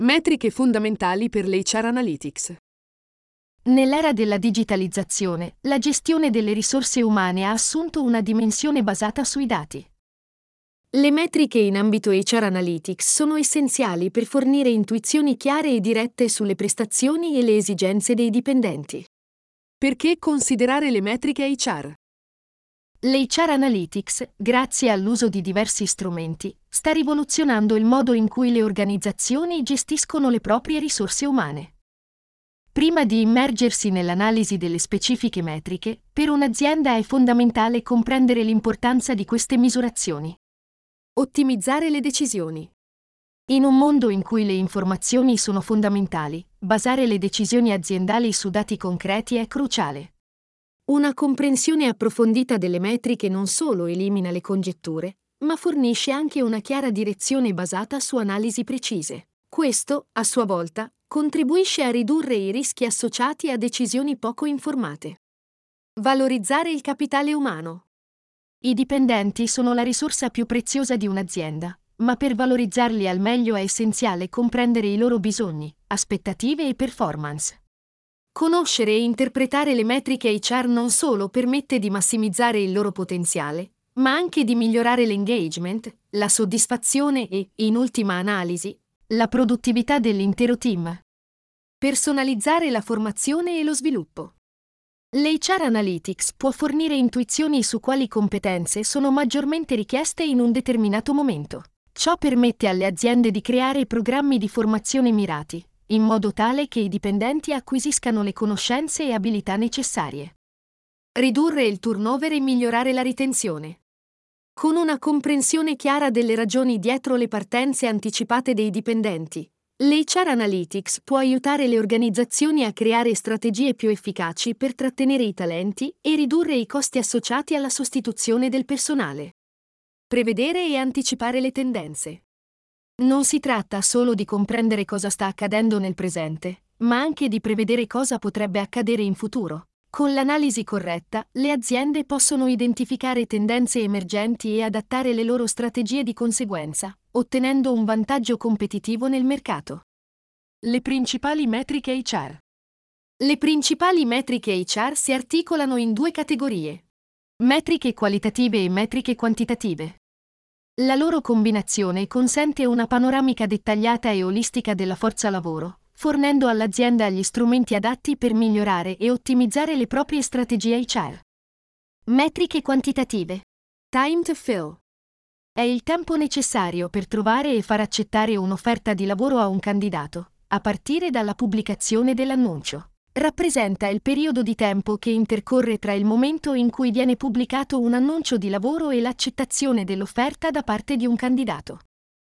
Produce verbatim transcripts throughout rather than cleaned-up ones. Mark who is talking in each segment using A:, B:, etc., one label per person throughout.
A: Metriche fondamentali per l'H R Analytics.
B: Nell'era della digitalizzazione, la gestione delle risorse umane ha assunto una dimensione basata sui dati. Le metriche in ambito H R Analytics sono essenziali per fornire intuizioni chiare e dirette sulle prestazioni e le esigenze dei dipendenti.
A: Perché considerare le metriche H R?
B: L'H R Analytics, grazie all'uso di diversi strumenti, sta rivoluzionando il modo in cui le organizzazioni gestiscono le proprie risorse umane. Prima di immergersi nell'analisi delle specifiche metriche, per un'azienda è fondamentale comprendere l'importanza di queste misurazioni.
A: Ottimizzare le decisioni.
B: In un mondo in cui le informazioni sono fondamentali, basare le decisioni aziendali su dati concreti è cruciale. Una comprensione approfondita delle metriche non solo elimina le congetture, ma fornisce anche una chiara direzione basata su analisi precise. Questo, a sua volta, contribuisce a ridurre i rischi associati a decisioni poco informate. Valorizzare il capitale umano. I dipendenti sono la risorsa più preziosa di un'azienda, ma per valorizzarli al meglio è essenziale comprendere i loro bisogni, aspettative e performance. Conoscere e interpretare le metriche H R non solo permette di massimizzare il loro potenziale, ma anche di migliorare l'engagement, la soddisfazione e, in ultima analisi, la produttività dell'intero team. Personalizzare la formazione e lo sviluppo. L'H R Analytics può fornire intuizioni su quali competenze sono maggiormente richieste in un determinato momento. Ciò permette alle aziende di creare programmi di formazione mirati, in modo tale che i dipendenti acquisiscano le conoscenze e abilità necessarie. Ridurre il turnover e migliorare la ritenzione. Con una comprensione chiara delle ragioni dietro le partenze anticipate dei dipendenti, l'H R Analytics può aiutare le organizzazioni a creare strategie più efficaci per trattenere i talenti e ridurre i costi associati alla sostituzione del personale. Prevedere e anticipare le tendenze. Non si tratta solo di comprendere cosa sta accadendo nel presente, ma anche di prevedere cosa potrebbe accadere in futuro. Con l'analisi corretta, le aziende possono identificare tendenze emergenti e adattare le loro strategie di conseguenza, ottenendo un vantaggio competitivo nel mercato.
A: Le principali metriche H R.
B: Le principali metriche H R si articolano in due categorie: metriche qualitative e metriche quantitative. La loro combinazione consente una panoramica dettagliata e olistica della forza lavoro, fornendo all'azienda gli strumenti adatti per migliorare e ottimizzare le proprie strategie H R. Metriche quantitative.
A: Time to fill.
B: È il tempo necessario per trovare e far accettare un'offerta di lavoro a un candidato, a partire dalla pubblicazione dell'annuncio. Rappresenta il periodo di tempo che intercorre tra il momento in cui viene pubblicato un annuncio di lavoro e l'accettazione dell'offerta da parte di un candidato.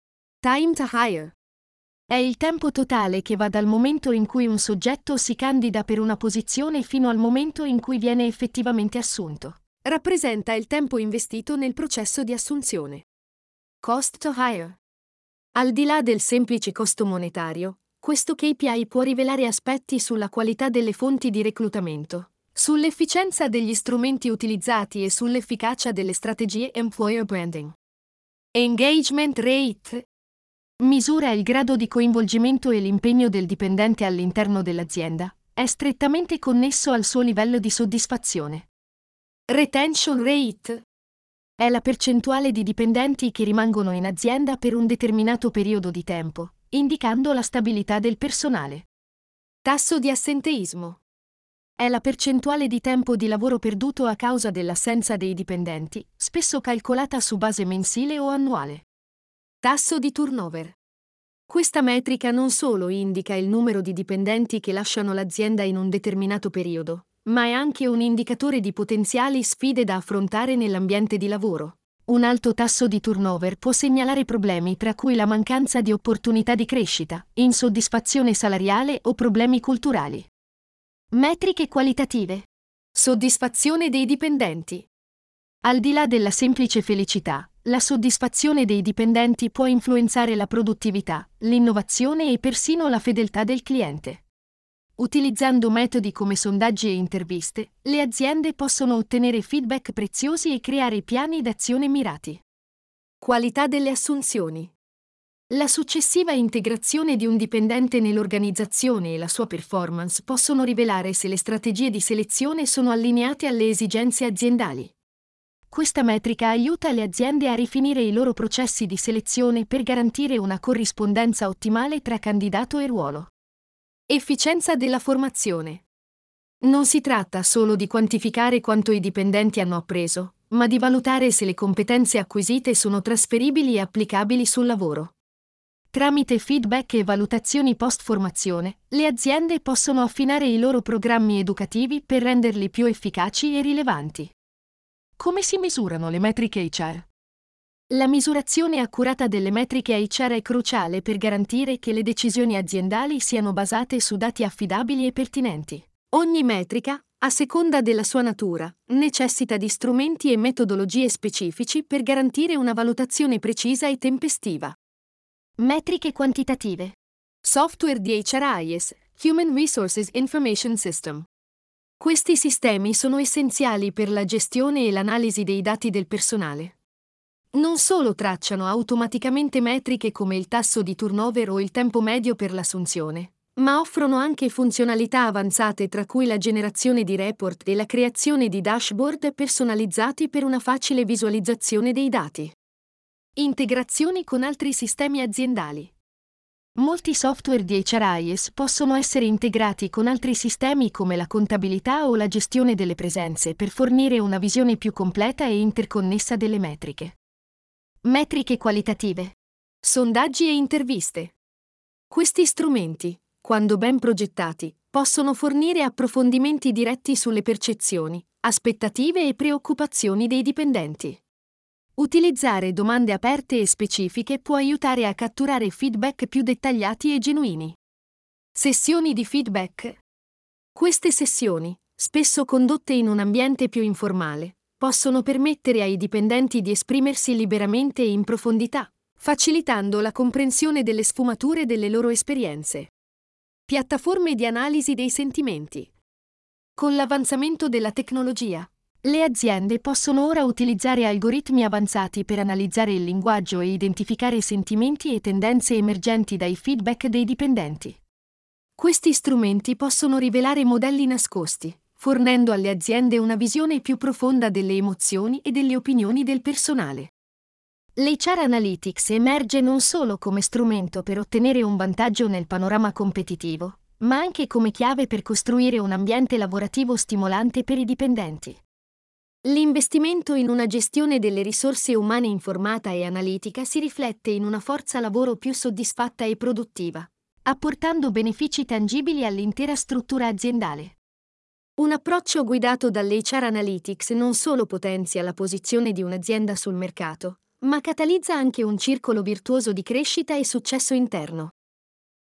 A: Time to hire.
B: È il tempo totale che va dal momento in cui un soggetto si candida per una posizione fino al momento in cui viene effettivamente assunto.
A: Rappresenta il tempo investito nel processo di assunzione.
B: Cost to hire. Al di là del semplice costo monetario, questo K P I può rivelare aspetti sulla qualità delle fonti di reclutamento, sull'efficienza degli strumenti utilizzati e sull'efficacia delle strategie employer branding. Engagement rate. Misura il grado di coinvolgimento e l'impegno del dipendente all'interno dell'azienda, è strettamente connesso al suo livello di soddisfazione. Retention rate. È la percentuale di dipendenti che rimangono in azienda per un determinato periodo di tempo, indicando la stabilità del personale.
A: Tasso di assenteismo.
B: È la percentuale di tempo di lavoro perduto a causa dell'assenza dei dipendenti, spesso calcolata su base mensile o annuale.
A: Tasso di turnover.
B: Questa metrica non solo indica il numero di dipendenti che lasciano l'azienda in un determinato periodo, ma è anche un indicatore di potenziali sfide da affrontare nell'ambiente di lavoro. Un alto tasso di turnover può segnalare problemi tra cui la mancanza di opportunità di crescita, insoddisfazione salariale o problemi culturali. Metriche qualitative. Soddisfazione dei dipendenti. Al di là della semplice felicità, la soddisfazione dei dipendenti può influenzare la produttività, l'innovazione e persino la fedeltà del cliente. Utilizzando metodi come sondaggi e interviste, le aziende possono ottenere feedback preziosi e creare piani d'azione mirati.
A: Qualità delle assunzioni.
B: La successiva integrazione di un dipendente nell'organizzazione e la sua performance possono rivelare se le strategie di selezione sono allineate alle esigenze aziendali. Questa metrica aiuta le aziende a rifinire i loro processi di selezione per garantire una corrispondenza ottimale tra candidato e ruolo. Efficienza della formazione. Non si tratta solo di quantificare quanto i dipendenti hanno appreso, ma di valutare se le competenze acquisite sono trasferibili e applicabili sul lavoro. Tramite feedback e valutazioni post-formazione, le aziende possono affinare i loro programmi educativi per renderli più efficaci e rilevanti. Come si misurano le metriche H R? La misurazione accurata delle metriche H R è cruciale per garantire che le decisioni aziendali siano basate su dati affidabili e pertinenti. Ogni metrica, a seconda della sua natura, necessita di strumenti e metodologie specifici per garantire una valutazione precisa e tempestiva. Metriche quantitative. Software di H R I S, Human Resources Information System. Questi sistemi sono essenziali per la gestione e l'analisi dei dati del personale. Non solo tracciano automaticamente metriche come il tasso di turnover o il tempo medio per l'assunzione, ma offrono anche funzionalità avanzate tra cui la generazione di report e la creazione di dashboard personalizzati per una facile visualizzazione dei dati. Integrazioni con altri sistemi aziendali. Molti software di H R I S possono essere integrati con altri sistemi come la contabilità o la gestione delle presenze per fornire una visione più completa e interconnessa delle metriche. Metriche qualitative. Sondaggi e interviste. Questi strumenti, quando ben progettati, possono fornire approfondimenti diretti sulle percezioni, aspettative e preoccupazioni dei dipendenti. Utilizzare domande aperte e specifiche può aiutare a catturare feedback più dettagliati e genuini. Sessioni di feedback. Queste sessioni, spesso condotte in un ambiente più informale, possono permettere ai dipendenti di esprimersi liberamente e in profondità, facilitando la comprensione delle sfumature delle loro esperienze. Piattaforme di analisi dei sentimenti. Con l'avanzamento della tecnologia, le aziende possono ora utilizzare algoritmi avanzati per analizzare il linguaggio e identificare sentimenti e tendenze emergenti dai feedback dei dipendenti. Questi strumenti possono rivelare modelli nascosti, fornendo alle aziende una visione più profonda delle emozioni e delle opinioni del personale. L'H R Analytics emerge non solo come strumento per ottenere un vantaggio nel panorama competitivo, ma anche come chiave per costruire un ambiente lavorativo stimolante per i dipendenti. L'investimento in una gestione delle risorse umane informata e analitica si riflette in una forza lavoro più soddisfatta e produttiva, apportando benefici tangibili all'intera struttura aziendale. Un approccio guidato dall'H R Analytics non solo potenzia la posizione di un'azienda sul mercato, ma catalizza anche un circolo virtuoso di crescita e successo interno.